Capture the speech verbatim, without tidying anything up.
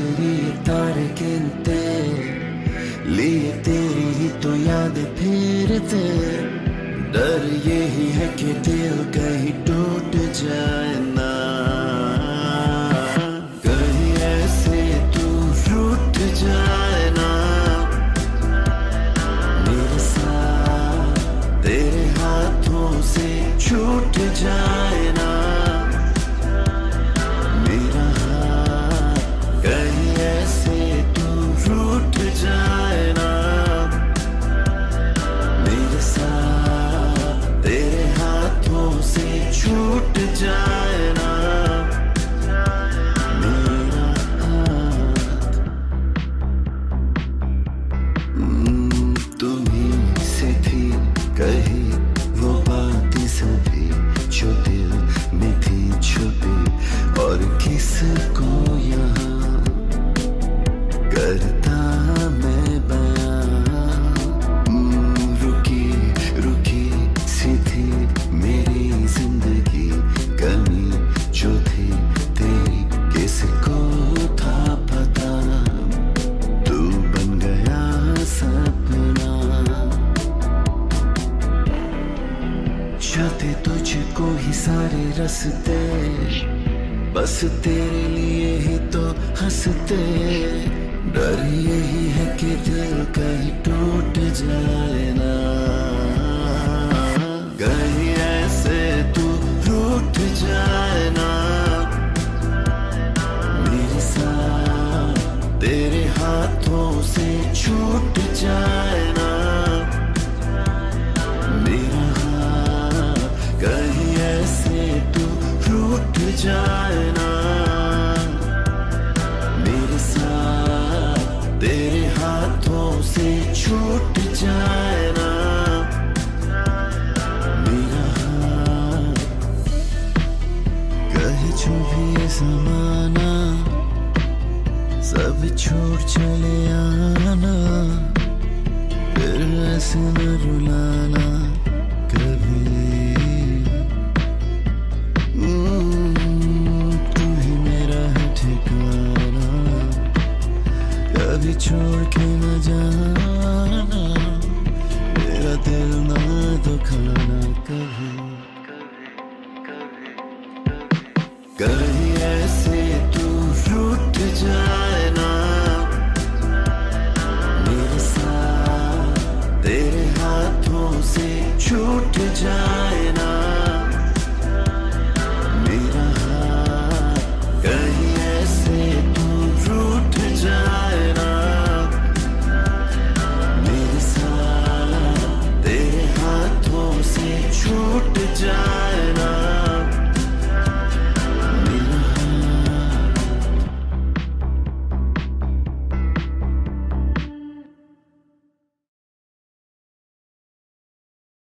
तेरी तारे गिनते, लिए तेरी ही तो याद फिरते। डर यही है कि दिल कहीं टूट जाए ना, कहीं ऐसे तू रूठ जाए ना। मेरे साथ तेरे हाथों से छूट जाए ना, मेरा हाथ कहीं ऐसे तू रूठ जाए ना। मेरे साथ तेरे हाथों से छूट जाए ना, मेरा हाथ। तुम्हीं से थी कही वो बातें सभी जो दिल में थी छुपी, और किसको यहाँ करता मैं बयां। रुकी रुकी सी थी मेरी जिंदगी, कमी जो थी तेरी किसको था पता। तू बन गया सपना, जाते तुझको ही सारे रस्ते, बस तेरे लिए ही तो हंसते। डर यही है कि दिल कहीं टूट जाए ना, कहीं ऐसे तू रूठ जाए ना। मेरे साथ तेरे हाथों से छूट जाए ना, मेरा हाथ कहीं ऐसे तू रूठ जाए ना। मेरे साथ तेरे हाथों से छूट जाए ना, मेरा हाथ। कहे जो भी ज़माना सब छोड़ चले आना, फिर ऐसे न रुलाना कभी। तू ही मेरा है ठिकाना, कभी छोड़ के न जाना, मेरा दिल ना दुखाना कभी।